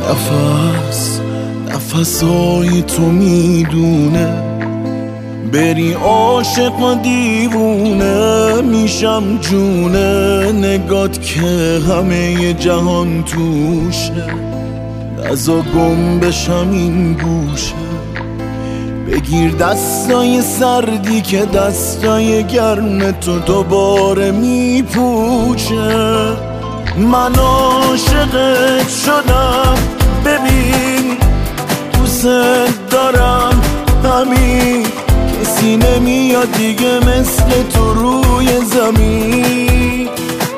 نفسای تو میدونه بری عاشق و دیوونه میشم جونه نگات که همه جهان توشه نزا گم بشم این گوشه بگیر دستای سردی که دستای گرم تو دوباره میپوشه من عاشقت شدم ببین دوست دارم همین کسی نمیاد دیگه مثل تو روی زمین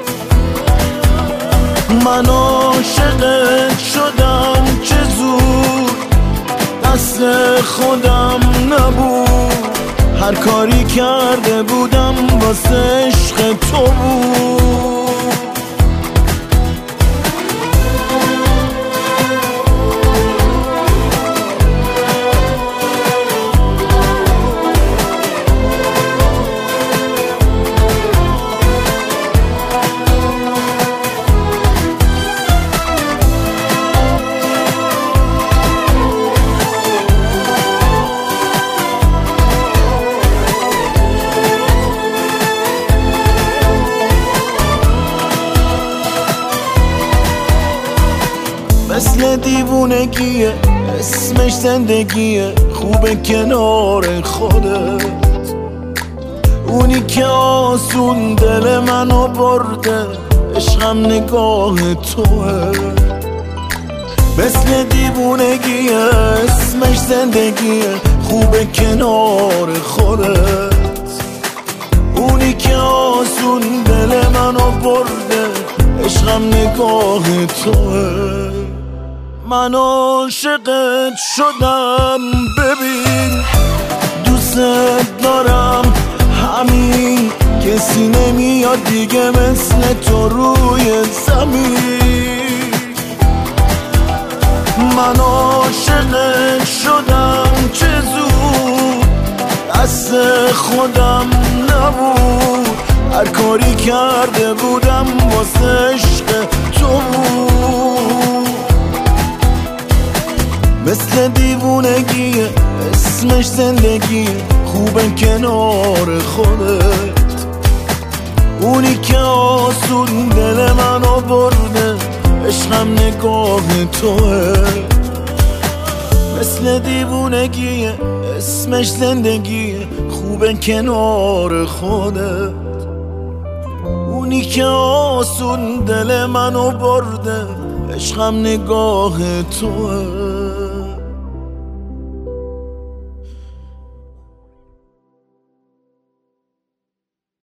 من عاشقت شدم چه زود دست خودم نبود هر کاری کرده بودم واسه عشق تو بود مثل دیوونگیه اسمش زندگیه خوبه کنار خودت اونی که آسون دل منو برده عشقم نگاه توه مثل دیوونگیه اسمش زندگیه خوبه کنار خودت اونی که آسون دل منو برده عشقم نگاه توه من عاشقت شدم ببین دوست دارم همین کسی نمیاد دیگه مثل تو روی زمین من عاشقت شدم چه زود دست خودم نبود هر کاری کرده بودم واسه عشق تو بود مثل دیوونگیه اسمش زندگیه خوبه کنار خودت اونی که آسون دل منو برده عشقم نگاه توه مثل دیوونگیه اسمش زندگیه خوبه کنار خودت اونی که آسون دل منو برده عشقم نگاه توه